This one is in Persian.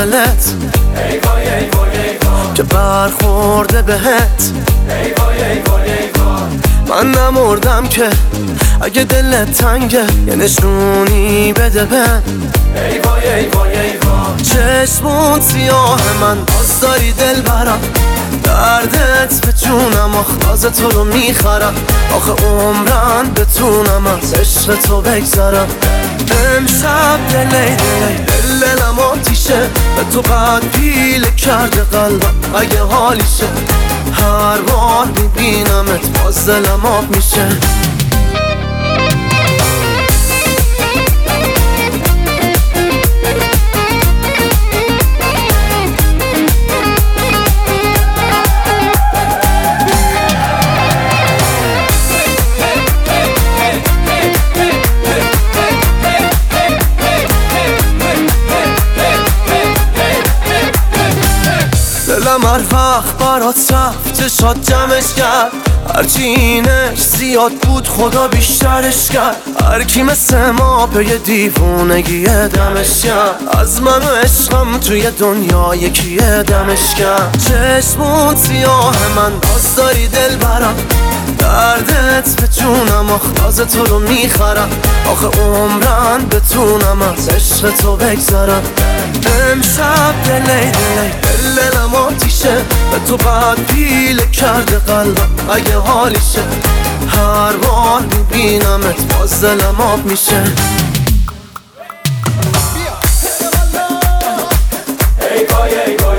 دلت ای وای ای وای ای وای که برخورده بهت ای وای ای وای ای وای من نمردم که اگه دلت تنگه یه نشونی بده بهم ای وای ای وای ای وای چشمون سیاه من باز داری دل برم دردت به جونم آخ تو رو میخرم آخه عمرن بتونم از عشق تو بگذرم امشب دلی دلم آتیشه به تو قد پیله کرده قلبم اگه حالیشه هر بار میبینمت باز دلم آب میشه دلم هر وقت برات رفت چشات جمعش کرد هرچی اینش زیاد بود خدا بیشترش کرد هر کی مثل ما پی دیوونگی دمش کرد از من و عشقم توی دنیا یکی دمش کرد چشمون سیاه من باز داری دل برم دردت به جونم آخ تو رو میخرم آخه عمرن بتونم از عشق تو بگذرم امشب دلم آتیشه به تو قد پیله کرده قلبم اگه حالیشه هر بار میبینمت باز دلم آب میشه ای وای ای وای